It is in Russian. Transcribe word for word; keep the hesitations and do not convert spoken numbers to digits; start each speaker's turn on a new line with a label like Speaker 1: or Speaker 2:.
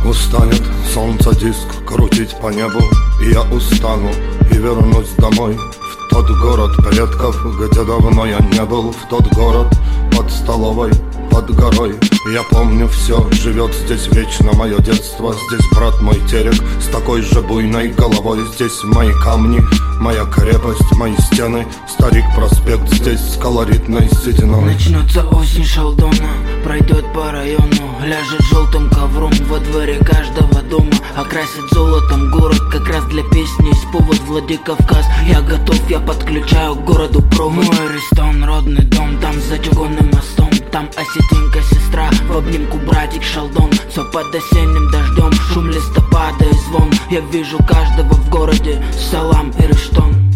Speaker 1: Устанет солнце диск крутить по небу, и я устану и вернусь домой, в тот город предков, где давно я не был, в тот город под столовой, под горой. Я помню все, живет здесь вечно мое детство. Здесь брат мой Терек с такой же буйной головой. Здесь мои камни, моя крепость, мои стены, старик проспект здесь с колоритной сединой.
Speaker 2: Начнется осень Шалдона, пройдет по району, ляжет желтым ковром во дворе каждого дома. Окрасит золотом город, как раз для песни есть повод. Владикавказ, я готов, я подключаю к городу провод. Мой Ристон, родный дом, там за чугунным мостом. Там осетинка, сестра, в обнимку братик Шалдон. Все под осенним дождем, шум листопада и звон. Я вижу каждого в городе, салам и Риштон.